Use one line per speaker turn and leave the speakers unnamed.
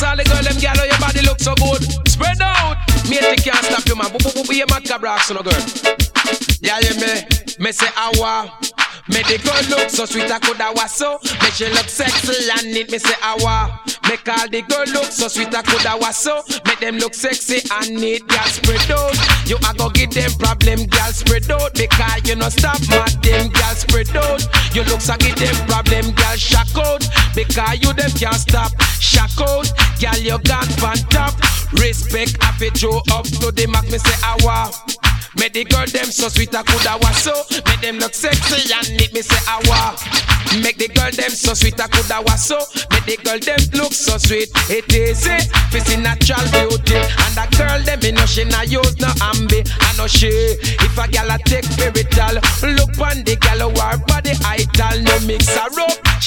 Yes, all the girl them gal, your body look so good. Spread out. Me can't stop you, man. You mad cabrax, no girl. Yeah, me say awa. Make the girl look so sweet, I coulda was so. Make she look sexy and neat, me say awa. Make all the girl look so sweet, I coulda was so. Make them look sexy and neat, girl spread out. You a go give them problem, girl spread out. Because you no stop mad them, girl spread out. You look so give them problem, girl shock out. Because you them can't stop, shock out. Girl you gone fan top. Respect have it throw up to the max, me say awa. Make the girl them so sweet, I coulda was so. Make them look sexy and neat, me say awa. Make the girl them so sweet, I coulda was so. Make the girl them look so sweet. It is it, this is natural beauty. And the girl them, me know she not use no ambi. I know she, if a gal a take spiritual, look on the gal who her body idol, no mix her up.